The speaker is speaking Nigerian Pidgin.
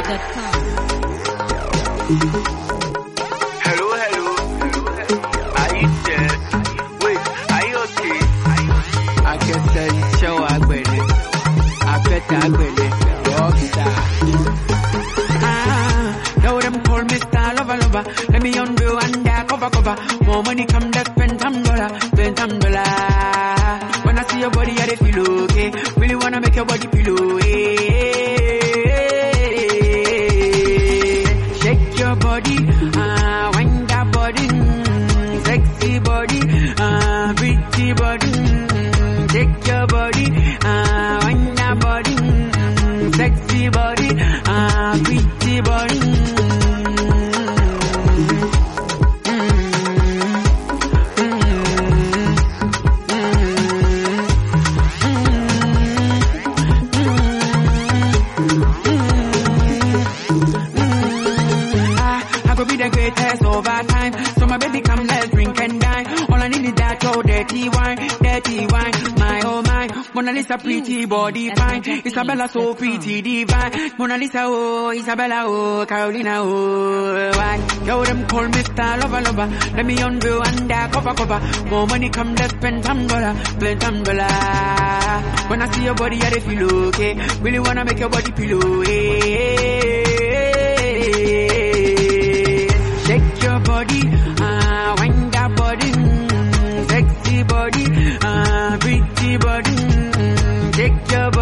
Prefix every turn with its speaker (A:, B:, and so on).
A: Hello, hello. Are you there? Wait, are you okay? I can tell show Agbele. I bet Agbele. Now them call me star lover. Let me undo cover. More money come that spend some dollar. When I see your body, I feel okay. Really wanna make your body feel okay. Shake your body, wind that body, sexy body, pretty body. Shake your body, wind that body, sexy body, pretty body. The greatest over time. So my baby come, let's drink and dine. All I need is that your dirty wine. My oh my, Mona Lisa pretty body fine. Isabella so pretty divine. Mona Lisa oh, Isabella oh, Carolina oh. Why? Yo them call me star lover. Let me undo cover. More money come, let's spend some dollar. When I see your body, I feel okay. Really wanna make your body feel okay. Shake your body, wind that body, sexy body, pretty body. Shake your